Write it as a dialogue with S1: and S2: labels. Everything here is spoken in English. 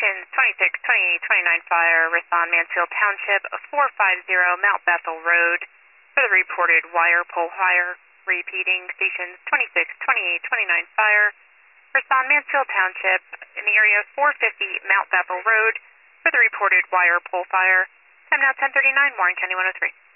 S1: Stations 26, 28, 29 fire, respond Mansfield Township 450 Mount Bethel Road for the reported wire pole fire. Repeating, Stations 26, 28, 29 fire, respond Mansfield Township in the area 450 Mount Bethel Road for the reported wire pole fire. Time now 10:39, Warren County 103.